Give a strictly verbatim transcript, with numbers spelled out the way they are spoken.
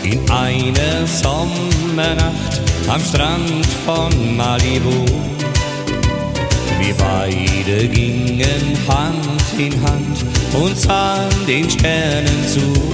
in einer Sommernacht am Strand von Malibu. Wir beide gingen Hand in Hand und sahen den Sternen zu.